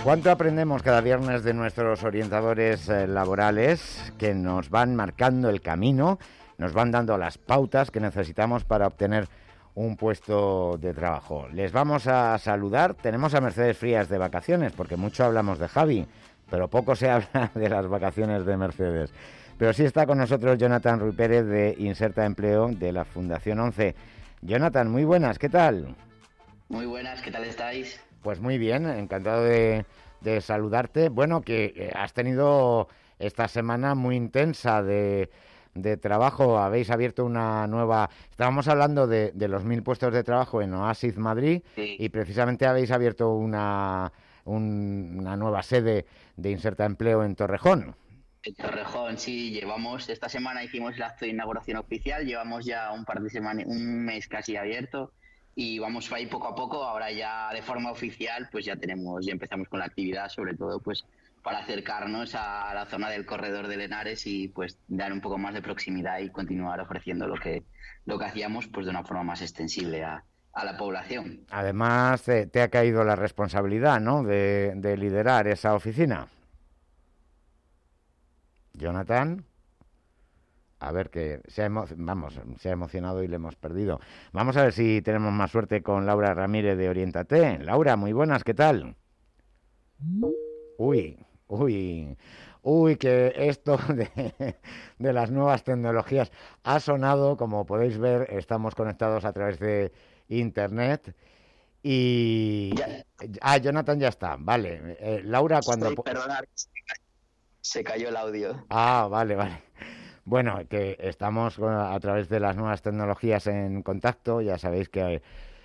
¿Cuánto aprendemos cada viernes de nuestros orientadores laborales que nos van marcando el camino, nos van dando las pautas que necesitamos para obtener un puesto de trabajo? Les vamos a saludar. Tenemos a Mercedes Frías de vacaciones, porque mucho hablamos de Javi, pero poco se habla de las vacaciones de Mercedes. Pero sí está con nosotros Jonathan Ruy Pérez de Inserta Empleo de la Fundación 11. Jonathan, muy buenas, ¿qué tal? Muy buenas, ¿qué tal estáis? Pues muy bien, encantado de saludarte. Bueno, que has tenido esta semana muy intensa de trabajo. Habéis abierto una nueva... Estábamos hablando de los 1.000 puestos de trabajo en Oasis Madrid, Sí. y precisamente habéis abierto una nueva sede de Inserta Empleo en Torrejón. En Torrejón, sí, esta semana hicimos el acto de inauguración oficial, llevamos ya un par de semanas, un mes casi abierto y vamos ahí poco a poco. Ahora ya de forma oficial pues ya empezamos con la actividad, sobre todo pues para acercarnos a la zona del corredor de Henares y pues dar un poco más de proximidad y continuar ofreciendo lo que hacíamos pues de una forma más extensible a la población. Además, te ha caído la responsabilidad, ¿no?, de liderar esa oficina. Jonathan, a ver, que se ha emocionado y le hemos perdido. Vamos a ver si tenemos más suerte con Laura Ramírez de Oriéntate. Laura, muy buenas, ¿qué tal? Uy, uy, uy, que esto de las nuevas tecnologías ha sonado. Como podéis ver, estamos conectados a través de Internet y... Ya, Ah, Jonathan ya está, vale. Laura, cuando... sí, perdonad, se cayó el audio. Ah, vale, vale. Bueno, que estamos a través de las nuevas tecnologías en contacto. Ya sabéis que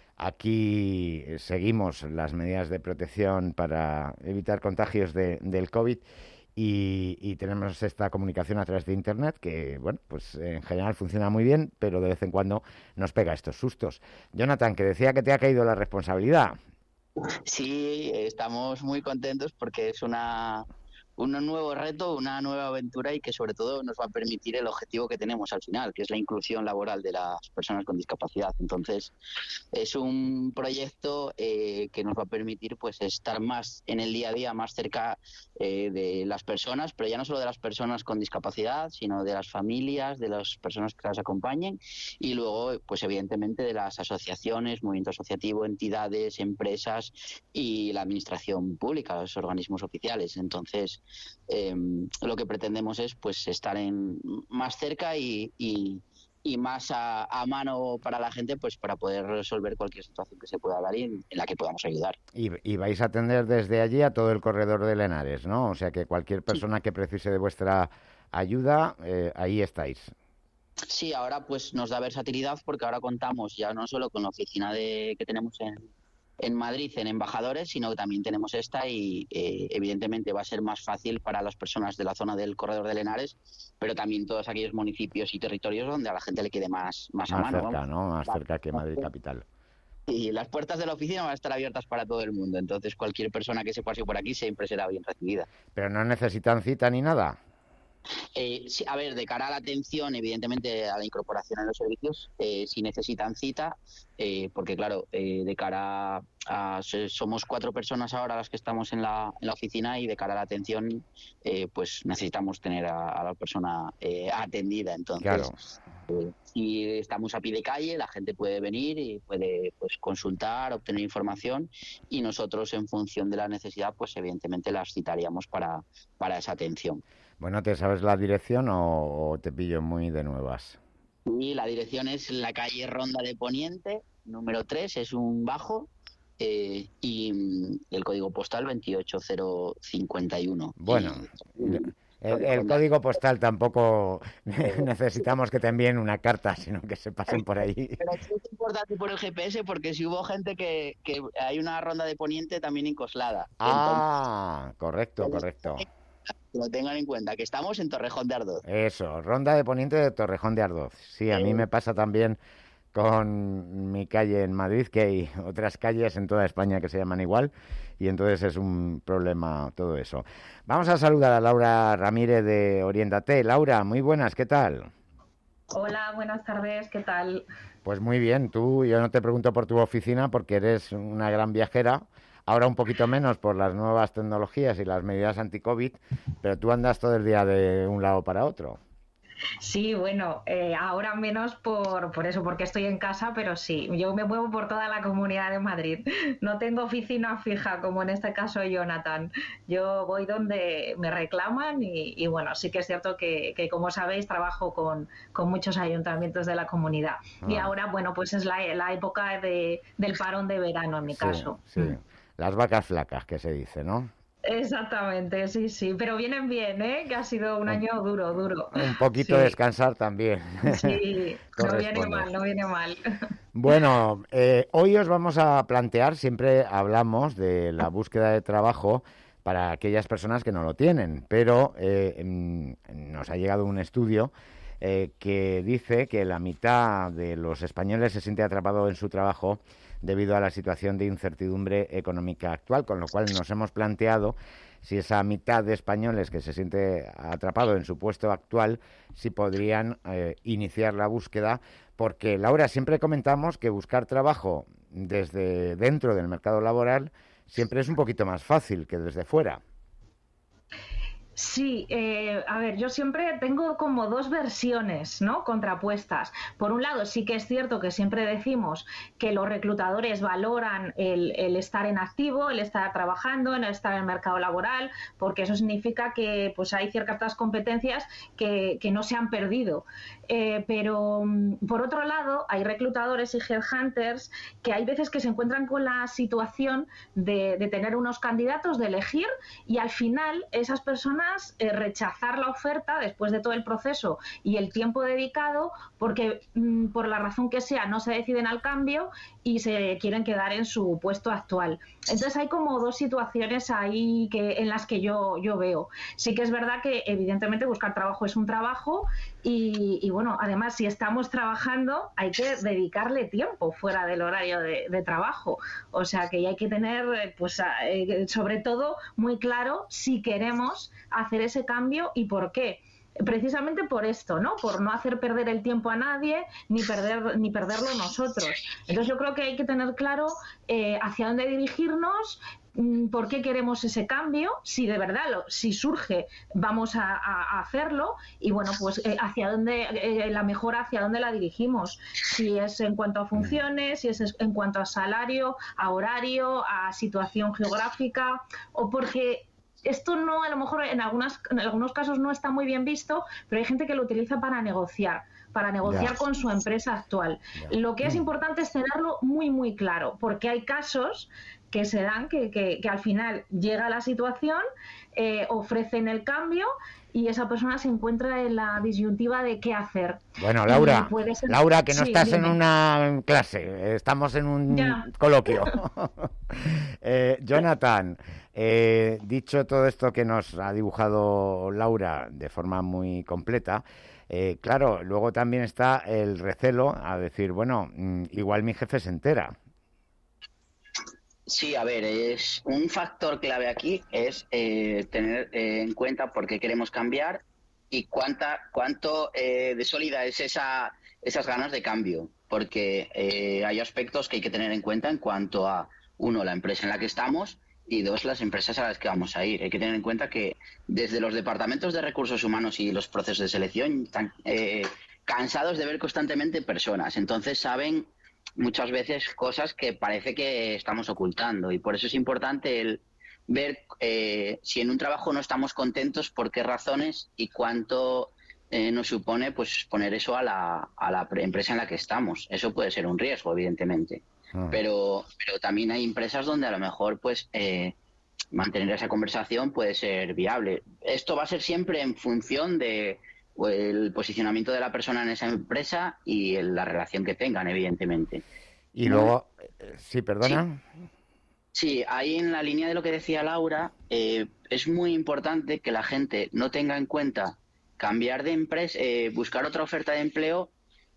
aquí seguimos las medidas de protección para evitar contagios del COVID, y tenemos esta comunicación a través de Internet que, bueno, pues en general funciona muy bien, pero de vez en cuando nos pega estos sustos. Jonathan, que decía que te ha caído la responsabilidad. Sí, estamos muy contentos porque es un nuevo reto, una nueva aventura y que sobre todo nos va a permitir el objetivo que tenemos al final, que es la inclusión laboral de las personas con discapacidad. Entonces, es un proyecto que nos va a permitir pues estar más en el día a día, más cerca de las personas, pero ya no solo de las personas con discapacidad, sino de las familias, de las personas que las acompañen y luego, pues evidentemente, de las asociaciones, movimiento asociativo, entidades, empresas y la administración pública, los organismos oficiales. Entonces, lo que pretendemos es pues estar más cerca y más a mano para la gente, pues para poder resolver cualquier situación que se pueda dar y en la que podamos ayudar. Y vais a atender desde allí a todo el corredor de Henares, ¿no? O sea que cualquier Sí. persona que precise de vuestra ayuda, ahí estáis. Sí, ahora pues nos da versatilidad porque ahora contamos ya no solo con la oficina que tenemos en Madrid, en Embajadores, sino que también tenemos esta y evidentemente va a ser más fácil para las personas de la zona del corredor de Henares, pero también todos aquellos municipios y territorios donde a la gente le quede más a Más mano. cerca, Vamos. ¿no? Más cerca que Madrid capital. Y las puertas de la oficina van a estar abiertas para todo el mundo, entonces cualquier persona que se pase por aquí siempre será bien recibida. Pero no necesitan cita ni nada. Sí, a ver, de cara a la atención, evidentemente a la incorporación en los servicios, si necesitan cita, porque claro, de cara somos 4 personas ahora las que estamos en la oficina y de cara a la atención, pues necesitamos tener a la persona atendida. Entonces, Claro. si estamos a pie de calle, la gente puede venir y puede pues consultar, obtener información y nosotros en función de la necesidad, pues evidentemente las citaríamos para esa atención. Bueno, ¿te sabes la dirección o te pillo muy de nuevas? Y la dirección es la calle Ronda de Poniente, número 3, es un bajo, y el código postal 28051. Bueno, el código postal tampoco necesitamos que te envíen una carta, sino que se pasen por ahí. Pero sí es importante por el GPS porque si hubo gente que hay una Ronda de Poniente también en Coslada. Entonces, Ah, correcto, correcto. que lo tengan en cuenta, que estamos en Torrejón de Ardoz. Eso, Ronda de Poniente de Torrejón de Ardoz. Sí, a mí me pasa también con mi calle en Madrid, que hay otras calles en toda España que se llaman igual, y entonces es un problema todo eso. Vamos a saludar a Laura Ramírez de Oriéntate. Laura, muy buenas, ¿qué tal? Hola, buenas tardes, ¿qué tal? Pues muy bien, yo no te pregunto por tu oficina porque eres una gran viajera, ahora un poquito menos por las nuevas tecnologías y las medidas anti-COVID, pero tú andas todo el día de un lado para otro. Sí, bueno, ahora menos por eso, porque estoy en casa, pero sí, yo me muevo por toda la Comunidad de Madrid. No tengo oficina fija, como en este caso Jonathan. Yo voy donde me reclaman y bueno, sí que es cierto que, como sabéis, trabajo con muchos ayuntamientos de la comunidad. Y Ah, ahora, bueno, pues es la época del parón de verano en mi sí, caso. sí. Las vacas flacas, que se dice, ¿no? Exactamente, sí, sí, pero vienen bien, ¿eh? Que ha sido un Un, año duro, duro. un poquito Sí, descansar también sí, no viene corresponde. mal, no viene mal. Bueno, hoy os vamos a plantear, siempre hablamos de la búsqueda de trabajo para aquellas personas que no lo tienen, pero nos ha llegado un estudio que dice que la mitad de los españoles se siente atrapado en su trabajo debido a la situación de incertidumbre económica actual, con lo cual nos hemos planteado si esa mitad de españoles que se siente atrapado en su puesto actual, si podrían iniciar la búsqueda, porque Laura, siempre comentamos que buscar trabajo desde dentro del mercado laboral siempre es un poquito más fácil que desde fuera. Sí, a ver, yo siempre tengo como dos versiones, ¿no? Contrapuestas. Por un lado, sí que es cierto que siempre decimos que los reclutadores valoran el estar en activo, el estar trabajando, el estar en el mercado laboral, porque eso significa que pues hay ciertas competencias que no se han perdido. Pero por otro lado, hay reclutadores y headhunters que hay veces que se encuentran con la situación de tener unos candidatos, de elegir, y al final esas personas rechazar la oferta después de todo el proceso y el tiempo dedicado porque por la razón que sea no se deciden al cambio y se quieren quedar en su puesto actual. Entonces hay como dos situaciones ahí en las que yo veo. Sí que es verdad que evidentemente buscar trabajo es un trabajo y bueno, además si estamos trabajando hay que dedicarle tiempo fuera del horario de trabajo. O sea que hay que tener pues sobre todo muy claro si queremos hacer ese cambio y por qué. Precisamente por esto, ¿no? Por no hacer perder el tiempo a nadie ni perderlo nosotros. Entonces yo creo que hay que tener claro hacia dónde dirigirnos, por qué queremos ese cambio, si de verdad si surge vamos a hacerlo y bueno pues hacia dónde la mejora, hacia dónde la dirigimos, si es en cuanto a funciones, si es en cuanto a salario, a horario, a situación geográfica, o porque esto no, a lo mejor en algunos casos no está muy bien visto, pero hay gente que lo utiliza para Ya, negociar con su empresa actual. ya. Lo que es importante es tenerlo muy, muy claro, porque hay casos que se dan que al final llega la situación, ofrecen el cambio y esa persona se encuentra en la disyuntiva de qué hacer. Bueno, Y Laura, puede ser... Laura, que no Sí, estás en dime. una clase, estamos en un Ya. coloquio. Jonathan, dicho todo esto que nos ha dibujado Laura de forma muy completa, claro, luego también está el recelo a decir, bueno, igual mi jefe se entera. Sí, a ver, es un factor clave aquí es tener en cuenta por qué queremos cambiar y cuánto de sólida es esas ganas de cambio, porque hay aspectos que hay que tener en cuenta en cuanto a, uno, la empresa en la que estamos y dos, las empresas a las que vamos a ir. Hay que tener en cuenta que desde los departamentos de recursos humanos y los procesos de selección están cansados de ver constantemente personas, entonces saben muchas veces cosas que parece que estamos ocultando y por eso es importante el ver si en un trabajo no estamos contentos, por qué razones y cuánto nos supone pues poner eso a la empresa en la que estamos. Eso puede ser un riesgo, evidentemente, Mm. pero también hay empresas donde a lo mejor pues mantener esa conversación puede ser viable. Esto va a ser siempre en función de el posicionamiento de la persona en esa empresa y la relación que tengan, evidentemente. Y Muy- luego, sí, Sí, perdona. sí, ahí en la línea de lo que decía Laura, es muy importante que la gente no tenga en cuenta cambiar de empresa, buscar otra oferta de empleo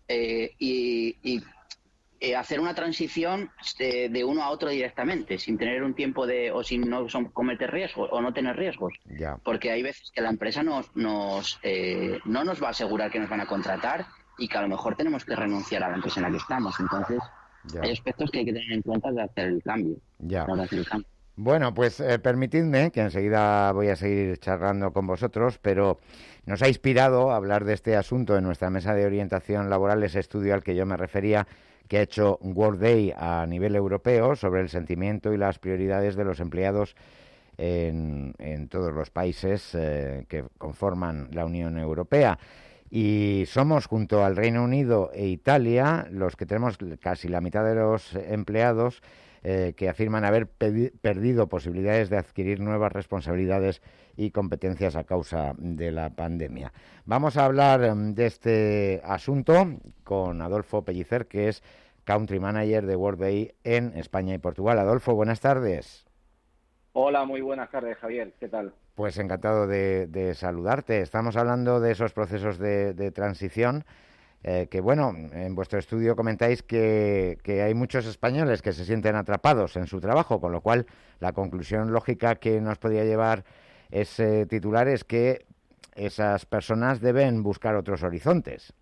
y hacer una transición de uno a otro directamente, sin tener un tiempo o sin cometer riesgos o no tener riesgos. Ya, Porque hay veces que la empresa no nos va a asegurar que nos van a contratar y que a lo mejor tenemos que renunciar a la empresa en la que estamos. Entonces, hay ya, aspectos que hay que tener en cuenta de hacer el cambio. ya. Para hacer el cambio. Bueno, pues permitidme que enseguida voy a seguir charlando con vosotros, pero nos ha inspirado a hablar de este asunto en nuestra mesa de orientación laboral, ese estudio al que yo me refería, que ha hecho Workday a nivel europeo sobre el sentimiento y las prioridades de los empleados en todos los países que conforman la Unión Europea. Y somos, junto al Reino Unido e Italia, los que tenemos casi la mitad de los empleados que afirman haber perdido posibilidades de adquirir nuevas responsabilidades y competencias a causa de la pandemia. Vamos a hablar de este asunto con Adolfo Pellicer, que es Country Manager de Workday en España y Portugal. Adolfo, buenas tardes. Hola, muy buenas tardes, Javier. ¿Qué tal? Pues encantado de saludarte. Estamos hablando de esos procesos de transición que, bueno, en vuestro estudio comentáis que hay muchos españoles que se sienten atrapados en su trabajo, con lo cual la conclusión lógica que nos podría llevar ese titular es que esas personas deben buscar otros horizontes.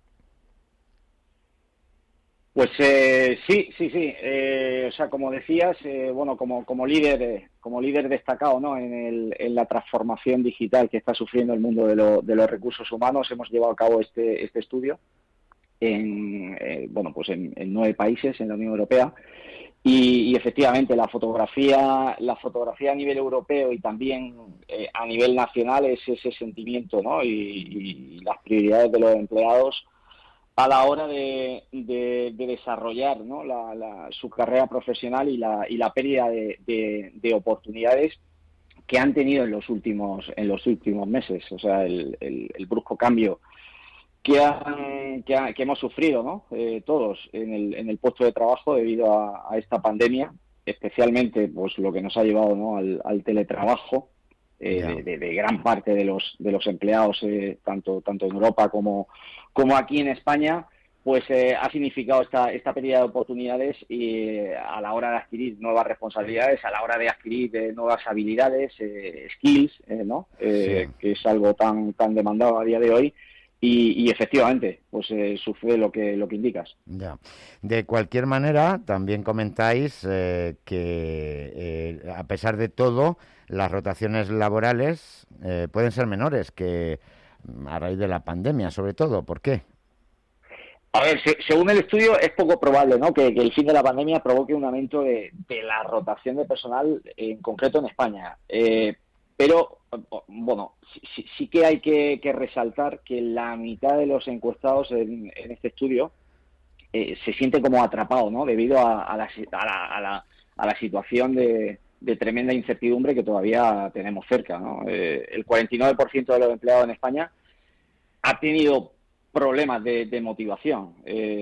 Pues sí. O sea, como decías, bueno, como líder destacado, ¿no? En la transformación digital que está sufriendo el mundo de los recursos humanos, hemos llevado a cabo este estudio bueno, pues en 9 países en la Unión Europea. Y efectivamente la fotografía a nivel europeo y también a nivel nacional es ese sentimiento, ¿no? Y las prioridades de los empleados a la hora de desarrollar, ¿no? su carrera profesional y la pérdida de oportunidades que han tenido en los últimos meses. O sea, el brusco cambio que hemos sufrido, ¿no? Todos en el puesto de trabajo debido a esta pandemia, especialmente pues lo que nos ha llevado, ¿no? al teletrabajo de gran parte de los empleados, tanto en Europa como aquí en España, pues ha significado esta pérdida de oportunidades y a la hora de adquirir nuevas responsabilidades, a la hora de adquirir nuevas habilidades, skills, ¿no? Sí. Que es algo tan demandado a día de hoy. Y efectivamente, pues sufre lo que indicas. Ya. De cualquier manera, también comentáis que a pesar de todo, las rotaciones laborales pueden ser menores que a raíz de la pandemia, sobre todo. ¿Por qué? A ver, según el estudio, es poco probable, ¿no? Que el fin de la pandemia provoque un aumento de la rotación de personal, en concreto en España. Pero, bueno, sí que hay que resaltar que la mitad de los encuestados en este estudio se siente como atrapado, ¿no? Debido a la situación de tremenda incertidumbre que todavía tenemos cerca, ¿no? El 49% de los empleados en España ha tenido problemas de motivación.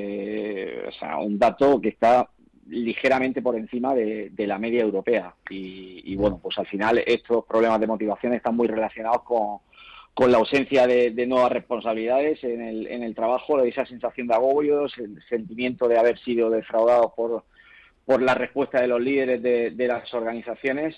O sea, un dato que está ligeramente por encima de la media europea. Y bueno, pues al final estos problemas de motivación están muy relacionados con la ausencia de nuevas responsabilidades en el trabajo, esa sensación de agobios, el sentimiento de haber sido defraudados por la respuesta de los líderes de las organizaciones.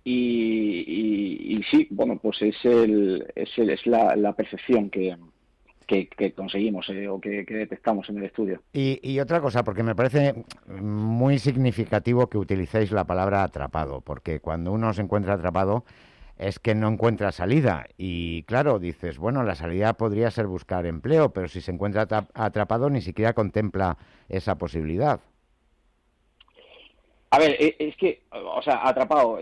Y sí, bueno, pues es la percepción que conseguimos o que detectamos en el estudio. Y otra cosa, porque me parece muy significativo que utilicéis la palabra atrapado, porque cuando uno se encuentra atrapado es que no encuentra salida. Y claro, dices, bueno, la salida podría ser buscar empleo, pero si se encuentra atrapado ni siquiera contempla esa posibilidad. A ver, es que, o sea, atrapado.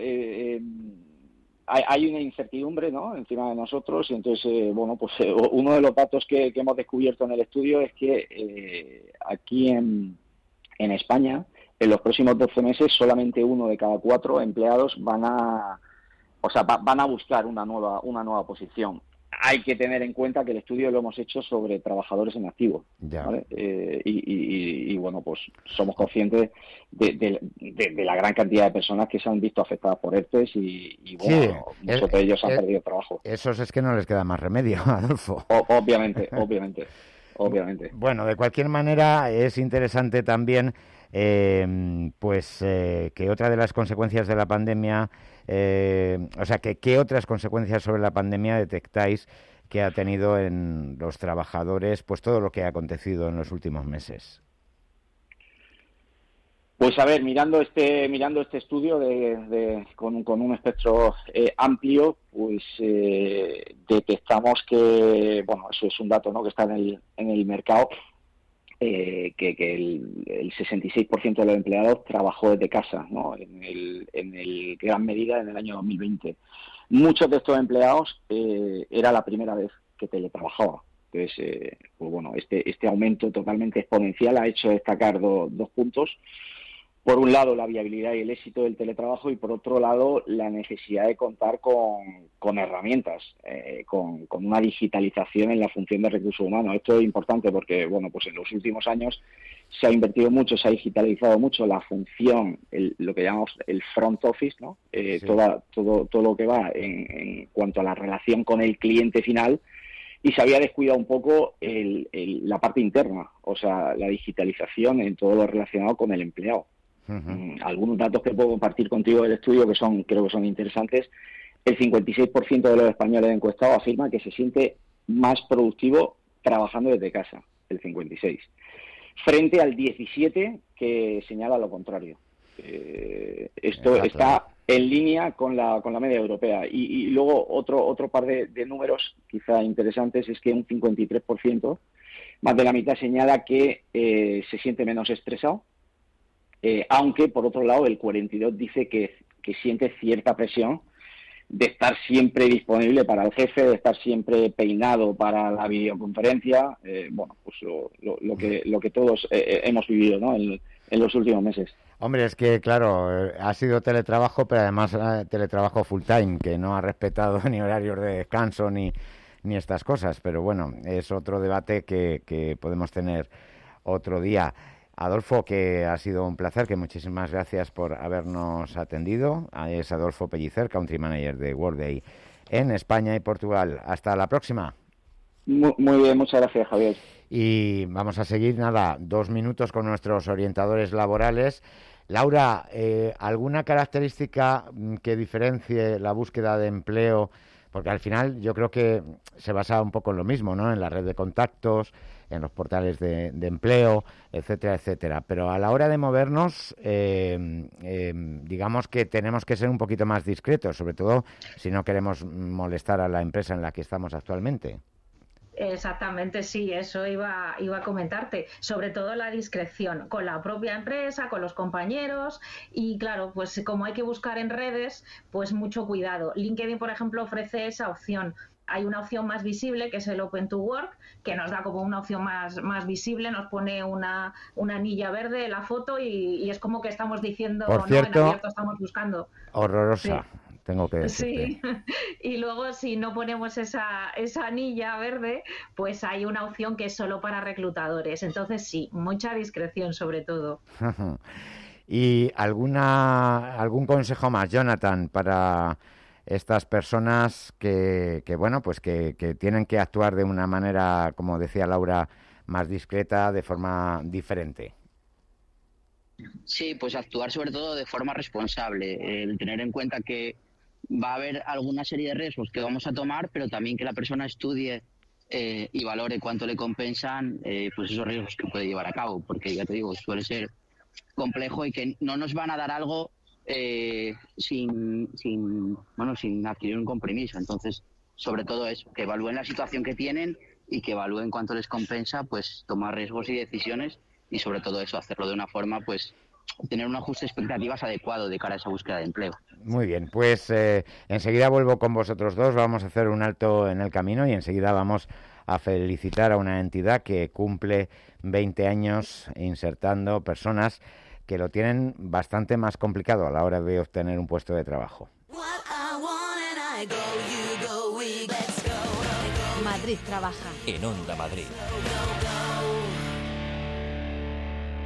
Hay una incertidumbre, ¿no?, encima de nosotros, y entonces, bueno, pues uno de los datos que hemos descubierto en el estudio es que aquí en España, en los próximos 12 meses, solamente 1 de cada 4 empleados van a buscar una nueva posición. Hay que tener en cuenta que el estudio lo hemos hecho sobre trabajadores en activo, ¿vale? Y bueno, pues somos conscientes de la gran cantidad de personas que se han visto afectadas por ERTEs y bueno, sí, muchos de ellos han perdido trabajo. Esos es que no les queda más remedio, Adolfo. Obviamente. Bueno, de cualquier manera es interesante también que otra de las consecuencias de la pandemia, o sea, que qué otras consecuencias sobre la pandemia detectáis que ha tenido en los trabajadores, pues todo lo que ha acontecido en los últimos meses. Pues a ver, mirando este estudio con un espectro amplio, pues detectamos que, bueno, eso es un dato, ¿no?, que está en el mercado, que el 66% de los empleados trabajó desde casa, ¿no?, en gran medida en el año 2020. Muchos de estos empleados era la primera vez que teletrabajaba. Entonces, pues bueno, este aumento totalmente exponencial ha hecho destacar dos puntos. Por un lado, la viabilidad y el éxito del teletrabajo, y por otro lado, la necesidad de contar con herramientas, con una digitalización en la función de recursos humanos. Esto es importante porque, bueno, pues en los últimos años se ha invertido mucho, se ha digitalizado mucho la función, lo que llamamos el front office, ¿no? Sí. Todo lo que va en cuanto a la relación con el cliente final, y se había descuidado un poco la parte interna, o sea, la digitalización en todo lo relacionado con el empleado. Uh-huh. Algunos datos que puedo compartir contigo del estudio creo que son interesantes. El 56% de los españoles encuestados afirma que se siente más productivo trabajando desde casa, el 56%, frente al 17% que señala lo contrario. Esto está en línea con la media europea. Y luego otro par de números quizá interesantes es que un 53%, más de la mitad, señala que se siente menos estresado, aunque por otro lado el 42% dice que siente cierta presión de estar siempre disponible para el jefe, de estar siempre peinado para la videoconferencia, bueno, pues lo que todos hemos vivido, ¿no?, en los últimos meses. Hombre, es que, claro, ha sido teletrabajo, pero además teletrabajo full time, que no ha respetado ni horarios de descanso ni estas cosas. Pero bueno, es otro debate que podemos tener otro día. Adolfo, que ha sido un placer, que muchísimas gracias por habernos atendido. Es Adolfo Pellicer, Country Manager de Workday en España y Portugal. Hasta la próxima. Muy bien, muchas gracias, Javier. Y vamos a seguir, 2 minutos con nuestros orientadores laborales. Laura, ¿alguna característica que diferencie la búsqueda de empleo? Porque al final yo creo que se basa un poco en lo mismo, ¿no?, en la red de contactos, en los portales de empleo, etcétera, etcétera. Pero a la hora de movernos, digamos que tenemos que ser un poquito más discretos, sobre todo si no queremos molestar a la empresa en la que estamos actualmente. Exactamente, sí, eso iba a comentarte, sobre todo la discreción con la propia empresa, con los compañeros, y claro, pues como hay que buscar en redes, pues mucho cuidado. LinkedIn, por ejemplo, ofrece esa opción. Hay una opción más visible que es el Open to Work, que nos da como una opción más visible, nos pone una anilla verde en la foto y es como que estamos diciendo, por cierto, no, en abierto estamos buscando. Horrorosa. Sí. Tengo que Sí, decirte. y luego si no ponemos esa anilla verde, pues hay una opción que es solo para reclutadores. Entonces sí, mucha discreción sobre todo. ¿Y algún consejo más, Jonathan, para estas personas que bueno, pues que tienen que actuar de una manera, como decía Laura, más discreta, de forma diferente? Sí, pues actuar sobre todo de forma responsable, el tener en cuenta que va a haber alguna serie de riesgos que vamos a tomar, pero también que la persona estudie y valore cuánto le compensan pues esos riesgos que puede llevar a cabo, porque ya te digo, suele ser complejo y que no nos van a dar algo sin adquirir un compromiso. Entonces, sobre todo eso, que evalúen la situación que tienen y que evalúen cuánto les compensa, pues tomar riesgos y decisiones, y sobre todo eso, hacerlo de una forma, pues tener un ajuste de expectativas adecuado de cara a esa búsqueda de empleo. Muy bien, pues enseguida vuelvo con vosotros dos, vamos a hacer un alto en el camino y enseguida vamos a felicitar a una entidad que cumple 20 años insertando personas que lo tienen bastante más complicado a la hora de obtener un puesto de trabajo. Madrid trabaja. En Onda Madrid.